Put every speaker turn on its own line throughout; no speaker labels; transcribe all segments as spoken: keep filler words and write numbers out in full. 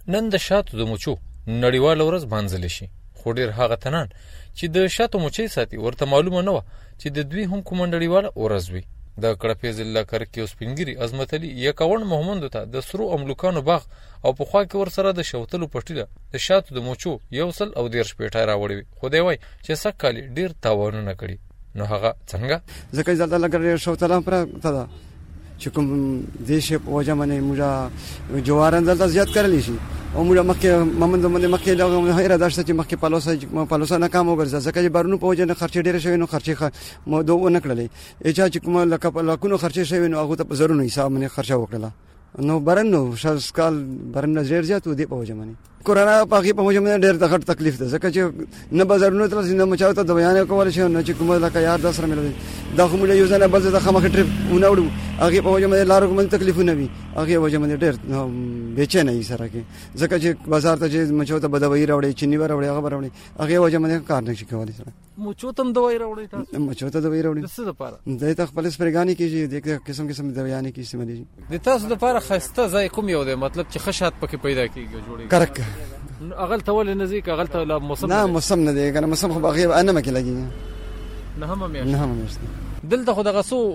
نن د شاتو د مچو نړیواله ورځ مانځل شي، خو ډېر هغه تنان چې د شاتو مچۍ ساتي ورته معلومه نه وه چې د دوی هم کومه نړیواله ورځ وي. د کړپې ضلع کرکي او سپینګیري عظمت علي یکاون محمدو ته د سرو املوکانو باغ او په خوا کې ورسره د شوتلو پټي ده د شاتو د مچو یو سل او دېرش پیټی راوړی وي، خو دی وایي چې سږ کال یې ډېر تاوانونه کړي. نو هغه څنګه؟
ځکه چې دلته لږ شوتله پرته ده چې کوم دې شی په وجه باندې موږ جواران دلته زیات کړلی شي او موږ مخکې ممند باندې مخکې دغه هیره داشته چې مخکې پالوسه پالوسه ناکام وګرځه، ځکه چې بارونو په وجه نه خرچې ډېرې شوې نو خرچې موضوع ونه کړلې. اچا چې کومه لکونو خرچې شوې نو هغه ته په زرونو حساب باندې خرچه وکړله. نو برن نو شل کال برن ډېر زیات و دی په وجه باندې کورونا په هغې په وجه باندې ډېر غټ تکلیف ده، ځکه چې نه بازارونو ته نه مچاو ته دویانې کولی شي نه چې کومه لکه یار دا سره ملوي دا خو موږ یو ځای نه بل ځای ته خامخا ټریپ ونه وړو، هغې په وجه باندې لارو باندې تکلیفونه وي، هغې وجه باندې ډېر بېچینه وي سره کې، ځکه چې بازار ته چې مچاو ته به دوایي راوړي چیني به راوړي هغه به راوړي هغې وجه باندې کار نه شي کولی. سره
مچو ته هم دوایي راوړئ تاسو؟ مچو
ته دوایي راوړي.
د څه دپاره؟
دی ته خپل سپرېګانې کېږي، د قسم قسم دویانې کې استعمالېږي.
د تاسو دپاره ښایسته ځای کوم یو دی، مطلب چې ښه شات پکې پیدا کېږي جوړېږي؟
کرک
هغه ته ولې نه ځي که هغلته لا موسم
نه موسم نه دی که نه موسم خو به هغې انمه کې لګېږي
نهمه میاشت
نهمه میاشت
دلته خو دغه څو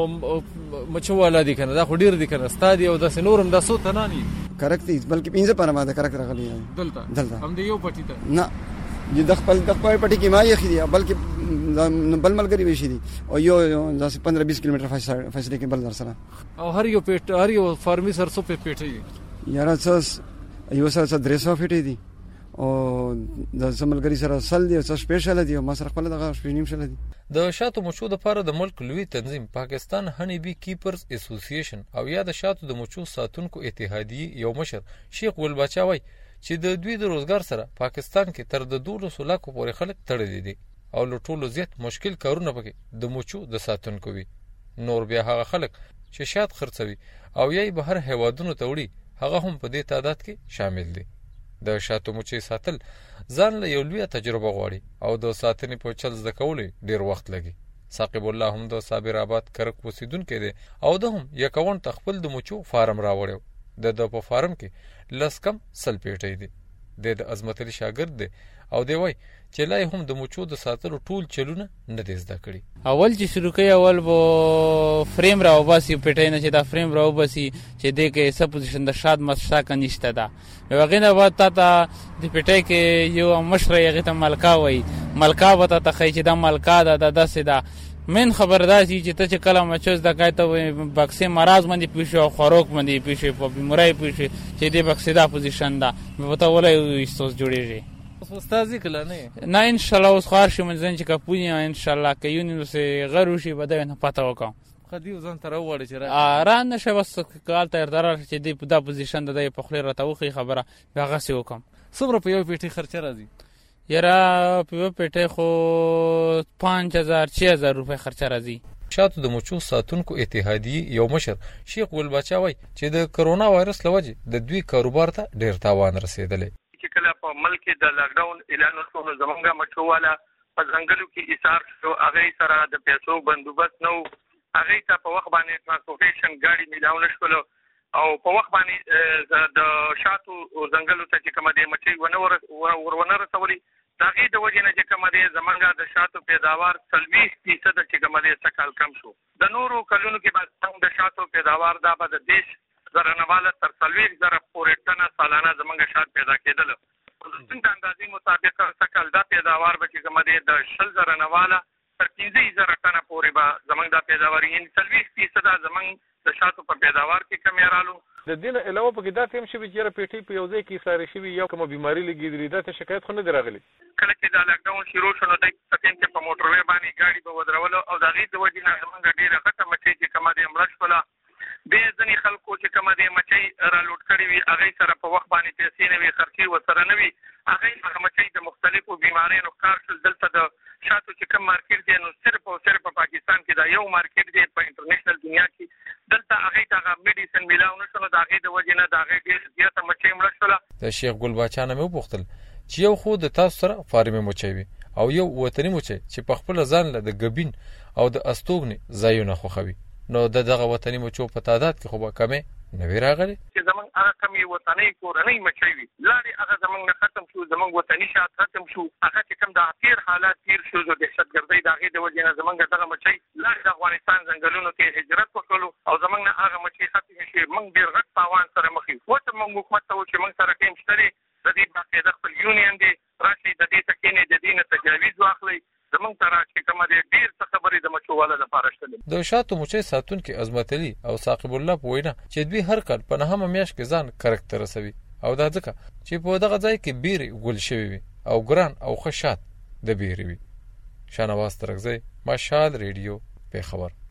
مچو والا دي که نه دا خو ډېر دي که نه ستا دي او داسې نور هم دا څو تنان دي؟
کرک دي بلکې پنځه پنه ما د کرک راغلي
دلته
دلته
هم د یو پټي ته
نه د خپل د خپل پټي کې ما یې خېدي بلکې بل ملګری وشي دي او یو داسې پندرہ بیس کیلومتر فاصله کې بل در سره
او هر یو پیټ هر یو فارمي سر څو پیټي
یاره څه یو سره درې سوه فیټې دي او د سملګری سره سل دی او څه سپیشل دی او ما سره خپل دغه شپږ شل دی.
د شاتو مچو د پاره د ملک لوی تنظیم پاکستان هنی بی کیپرز اسوسییشن او یا د شاتو د مچو ساتونکو اتحادیه یو مشر شیخ ګل بچا وای چې د دوی د روزګار سره پاکستان کې تر د دولس لاکو پورې خلک تړلي دي او له ټولو زیات مشکل کارونه پکې د مچو د ساتونکو وي. نور بیا هغه خلک چې شات خرڅوي او یې بهر هیوادونو ته وړي هغه هم په دې تعداد کې شامل دي. د شاتو مچۍ ساتل ځان له یو لویه تجربه غواړي او د ساتنې په چل زده کولو ډېر وخت لګي. ثاقب الله هم د صابر آباد کرک اوسېدونکی دی او ده هم یکاون ته خپل د مچو فارم راوړی. د ده په فارم کې لس کم سل پیټۍ دي. دی د عظمت علي شاګرد دی او دی وایي چې لا یې هم د مچو د ساتلو ټول چلونه نه دی زده کړي.
اول چې شروع کوي اول به فریم راوباسي پیټۍ نه چې دا فریم راوباسي چې دی کې څه پوزیشن د شات مشتاقه نشته ده. هغې نه بعد تا ته د پیټۍ کې یو مشره یې هغې ته ملکا وایي ملکا به تا ته ښایي چې دا ملکا ده دا داسې ده. مین خبر دا چې ته چې کله مچو زده کوې ته بکسې مرض باندې پوه شي او خوراک باندې پوه شي په بیمارۍ پوه شي چې دې بکسې دا پوزیشن ده به ته ولې استوس جوړېږي.
استاد کله نه
نه ان شاء الله اوس خار شي منځن چې کپونی ان شاء الله که یونی نو سه غرو شي بده نه پته وکم
خدي ځان تر وړي چې
را نه شي بس کال ته ارتر چې دې په دا پوزیشن ده په خله راته وخی خبره هغه سی وکم.
څومره په یو پیټي خرچه راځي؟
یاره په یو پیټي خو پنځه هزار شش هزار روپۍ خرچه راځي.
شاتو د مچو ساتونکو اتحادیه یو مشر شیخ ګل بچا وای چې د کرونا وایرس لوجه د دوی کاروبار ته ډیر تاوان رسیدلی.
کله په ملک د لاک ډاون اعلان وشو زمونږه مچو والا په ځنګلو کې ایثار شو هغه سره د پیسو بندوبست نو هغه ته په وخت باندې ترانسپورټیشن ګاډي میلاو نشول او په وخت باندې د شاتو ځنګلو ته چې کومه د مچۍ ونه ورونه رسولي دغه د وجه نه چې کومه د زمونږه د شاتو پیداوار څلوېښت فیصد چې کومه د سکال کم شو. د نورو کلونو کې به د شاتو پیداوار دا به د دیش زرنواله تر څلوېښت زره پورې ټنه سالانه زمونږ شات پیدا کېدل. څنګه اندازې مطابق سکل دا پیداوار به چې کومه د شل زرنواله تر پنځه زره ټنه پورې به زمونږ دا پیداوار یعنې څلوېښت فیصده زمونږ د شاتو په پیداوار کې کمی رالو.
د دې نه علاوه پکې دا ټیم شوي چې یاره پیټۍ په یو ځای کې ایسارې شوي یو کومه بیماري لګېدلې دا ته شکایت خو نه دی راغلی؟
کله چې دا لاکډاون شروع شو نو دی په ټیم کې په موټروی باندې ګاډي به ودرولو او د هغې د وجې نه زمونږ ډېره غټه مچۍ چې کومه د مړه شوله بیا ځینې خلکو چې کومه د مچۍ رالوډ کړې وي هغې سره په وخت باندې پیسې نه وي خرچې ورسره نه وي هغې هغه مچۍ د مختلفو بیماریو ښکار شول. دلته د شاتو چې کوم مارکیټ دی نو صرف او صرف په پاکستان کې دا یو مارکیټ دی په انټرنیشنل دنیا کې دلته هغې ته هغه میډیسن میلاو نه شو نو د هغې د وجې نه د هغې ډېر زیاته مچۍ مړه شوله.
د شیخ ګل باچا نه مې وپوښتل چې یو خو د تاسو سره فارمي مچۍ وي او یو وطني مچۍ چې په خپله ځان له د ګبین او د استوګنې ځایونه خوښوي نو د دغه وطني مچو په تعداد کې خو به کمې نوې راغلي
چې زمونږ هغه کمې وطنۍ کورنۍ مچۍ وي لاړې هغه زمونږ نه ختم شو، زمونږ وطني شات ختم شو، هغه چې کوم د تېر حالات تېر شو د دهشتګردۍ د هغې د وجې نه زمونږ دغه مچۍ لاړې د افغانستان ځنګلونو کې هجرت وکړلو او زمونږ نه هغه مچۍ ختمې شوې. موږ ډېر غټ تاوان سره مخ یو. اوس موږ حکومت ته وویل چې موږ سره ټیم شته دی، د دې باقاعده خپل یونین دی، راشئ د دې ته کښېنئ، د دې نه تجاویز واخلئ، زمونږ ته راشئ. کومه دی ډېر څه خبرې د مچو والا لپاره شته دي.
د شاتو مچۍ ساتونکي عظمت علي او ثاقب الله په وینا چې دوی هر کال په نهمه میاشت کې ځان کرک ته رسوي او دا ځکه چې په دغه ځای کې بیرې ګل شوي وي او ګران او ښه شات د بیرې وي. شانواز ترکزی، مشال ریډیو، پېښور.